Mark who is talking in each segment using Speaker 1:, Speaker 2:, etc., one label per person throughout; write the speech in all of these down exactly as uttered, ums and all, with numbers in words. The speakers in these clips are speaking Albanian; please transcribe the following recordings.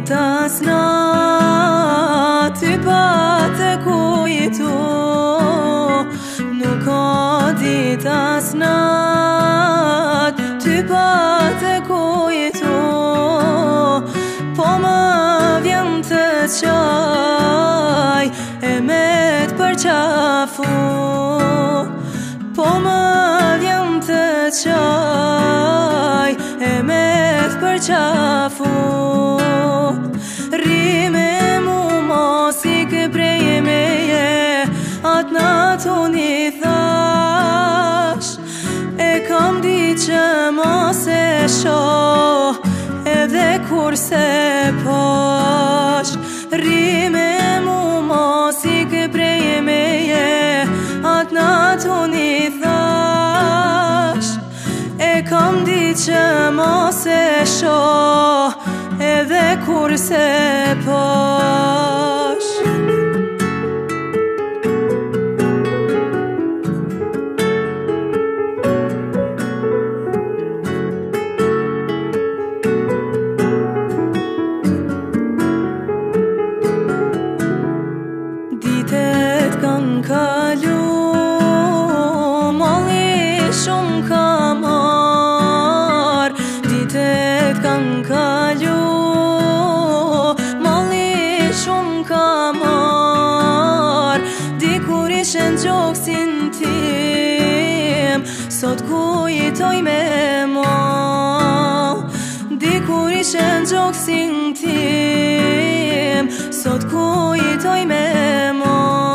Speaker 1: ditas natë, ty pa të kujtu. Nuk ka ditas natë, ty pa të kujtu. Po më vjen të qaj e me të përqafu. Po më vjen të qaj e me të përqafu. Rime mu mos i këprej e meje, atë natë unë i thash, e kam di që mos e shoh edhe kur se pash. Rime mu mos i këprej e meje, atë natë unë i thash, e kam di që mos e shoh edhe kur se pash. Ditet kanë kalu, molli shumë ka marr. Ditet kanë kalu, molli shumë ka marr. Dikur ishen gjoksin tim, sot kujtoj me mo. Dikur ishen gjoksin tim, sot kujtoj me mo.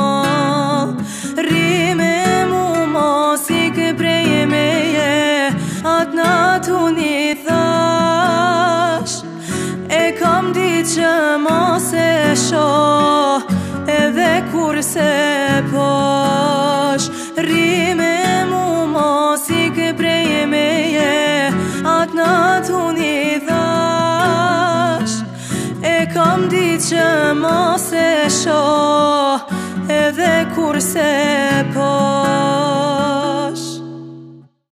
Speaker 1: Rime mu mos i këprej e meje, atë natë unë i thash, e kam di që mos e shoh edhe kur se pash. Rime mu mos i këprej e meje, atë natë unë i thash, e kam di që mos e shoh edhe kur se pash.